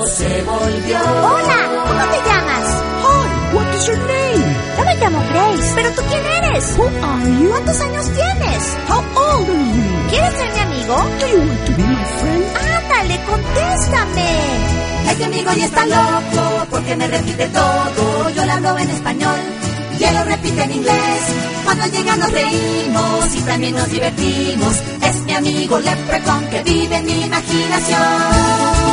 loco se volvió. Hola, ¿cómo te llamas? Hi, what is your name? Yo me llamo Grace. ¿Pero tú quién eres? Who are you? ¿Cuántos años tienes? How old are you? ¿Quieres ser mi amigo? Do you want to be my friend? Ándale, contéstame. Este amigo ya está loco porque me repite todo. Yo le hablo en español y él lo repite en inglés. Cuando llega nos reímos y también nos divertimos. Es mi amigo Leprechaun que vive en mi imaginación.